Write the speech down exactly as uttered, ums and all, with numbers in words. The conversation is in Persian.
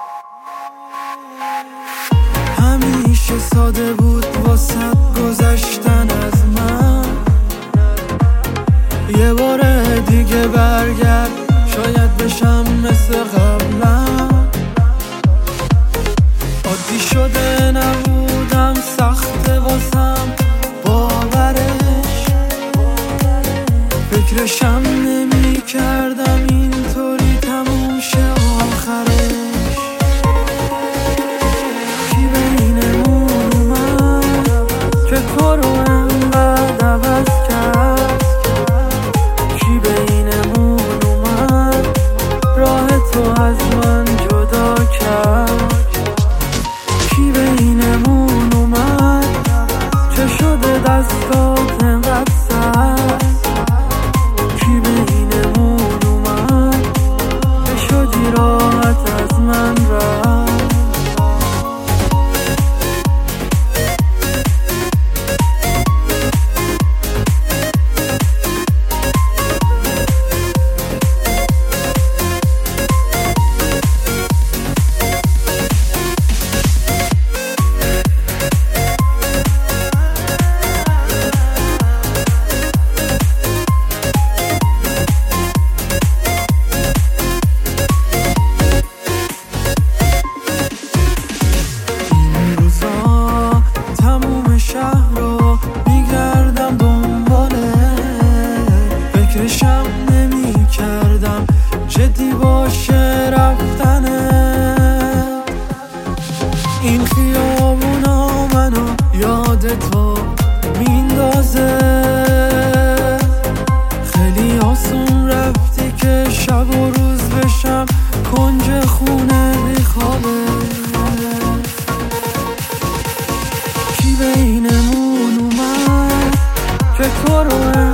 همیشه ساده بود واسه گذشتن از من، یه بار دیگه برگرد شاید بشم مثل قبلا. عادی شده نبودم، سخته واسم باورش، فکرشم نمی کردم اینطوری تموم شه آخرش. کی بینمون اومد که کارو انقدر عوض کرد؟ کی بینمون اومد راه تو از من جدا کرد؟ کی بینمون اومد چه شده دستات انقدر سرد؟ کی بینمون اومد که شدی راحت از من رفت؟ شهر رو میگردم دنباله، فکرشم نمی کردم جدی باشه رفتنه. این خیابونا منو یاد تو میندازه، خیلی آسون رفتی که شب و روز بشم کنج خونه بیخوابه. کی بینمون اومد که کارو